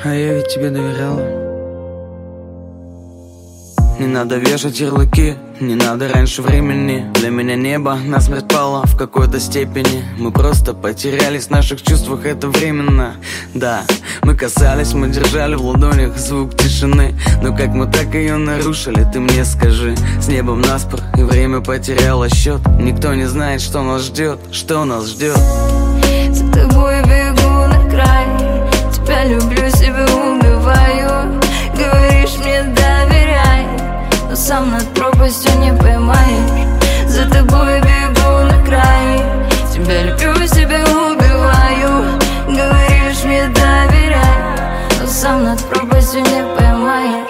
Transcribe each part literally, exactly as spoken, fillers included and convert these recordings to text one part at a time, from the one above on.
а я ведь тебе доверяла. Не надо вешать ярлыки, не надо раньше времени. Для меня небо насмерть пало в какой-то степени. Мы просто потерялись в наших чувствах, это временно. Да, мы касались, мы держали в ладонях звук тишины. Но как мы так ее нарушили, ты мне скажи. С небом наспор, и время потеряло счет. Никто не знает, что нас ждет, что нас ждет. За тобой бегу на край, тебя люблю, себя убиваю. Говоришь мне доверяй, но сам над пропастью не поймаешь. За тобой бегу на край, тебя люблю, себя убиваю. Говоришь мне доверяй, но сам над пропастью не поймаешь.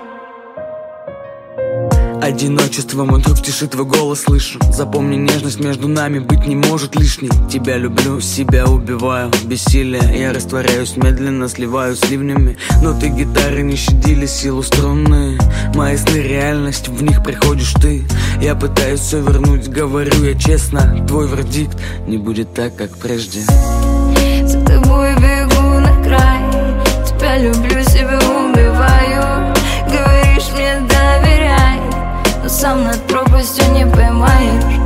Одиночество, мой друг, в тиши твой голос слышу. Запомни, нежность между нами быть не может лишней. Тебя люблю, себя убиваю. Бессилие, я растворяюсь, медленно сливаюсь с ливнями. Ноты гитары не щадили силу струны. Мои сны реальность, в них приходишь ты. Я пытаюсь все вернуть, говорю я честно. Твой вердикт не будет так, как прежде. За тобой бегу на край, тебя люблю, себя убиваю. Говоришь мне доверяй, но сам над пропастью не поймаешь.